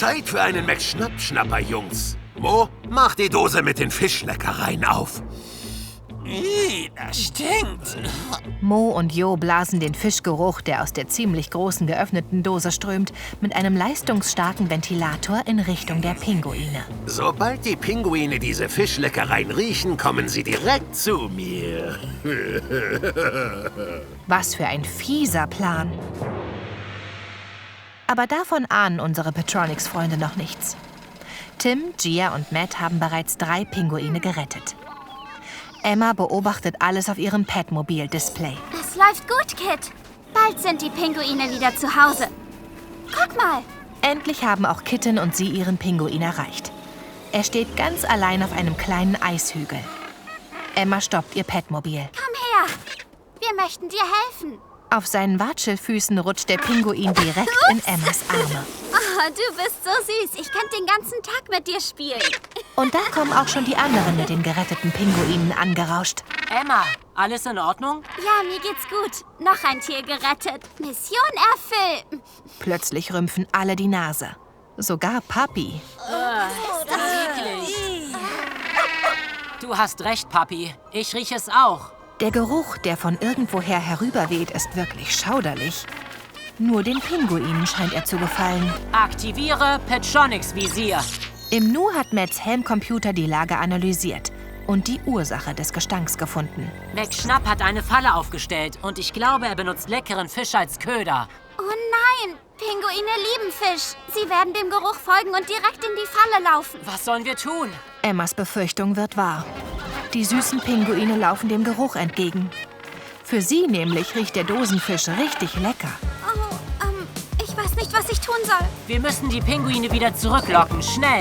Zeit für einen McSchnapp-Schnapper, Jungs. Mo, mach die Dose mit den Fischleckereien auf. Das stinkt. Mo und Jo blasen den Fischgeruch, der aus der ziemlich großen geöffneten Dose strömt, mit einem leistungsstarken Ventilator in Richtung der Pinguine. Sobald die Pinguine diese Fischleckereien riechen, kommen sie direkt zu mir. Was für ein fieser Plan. Aber davon ahnen unsere Petronics-Freunde noch nichts. Tim, Gia und Matt haben bereits 3 Pinguine gerettet. Emma beobachtet alles auf ihrem Petmobil-Display. Es läuft gut, Kit. Bald sind die Pinguine wieder zu Hause. Guck mal. Endlich haben auch Kitten und sie ihren Pinguin erreicht. Er steht ganz allein auf einem kleinen Eishügel. Emma stoppt ihr Petmobil. Komm her. Wir möchten dir helfen. Auf seinen Watschelfüßen rutscht der Pinguin direkt in Emmas Arme. Oh, du bist so süß. Ich könnte den ganzen Tag mit dir spielen. Und da kommen auch schon die anderen mit den geretteten Pinguinen angerauscht. Emma, alles in Ordnung? Ja, mir geht's gut. Noch ein Tier gerettet. Mission erfüllt. Plötzlich rümpfen alle die Nase. Sogar Papi. Du hast recht, Papi. Ich rieche es auch. Der Geruch, der von irgendwoher herüberweht, ist wirklich schauderlich. Nur den Pinguinen scheint er zu gefallen. Aktiviere Petronics-Visier. Im Nu hat Matts Helmcomputer die Lage analysiert und die Ursache des Gestanks gefunden. McSchnapp hat eine Falle aufgestellt und ich glaube, er benutzt leckeren Fisch als Köder. Oh nein. Pinguine lieben Fisch. Sie werden dem Geruch folgen und direkt in die Falle laufen. Was sollen wir tun? Emmas Befürchtung wird wahr. Die süßen Pinguine laufen dem Geruch entgegen. Für sie nämlich riecht der Dosenfisch richtig lecker. Oh, ich weiß nicht, was ich tun soll. Wir müssen die Pinguine wieder zurücklocken. Schnell.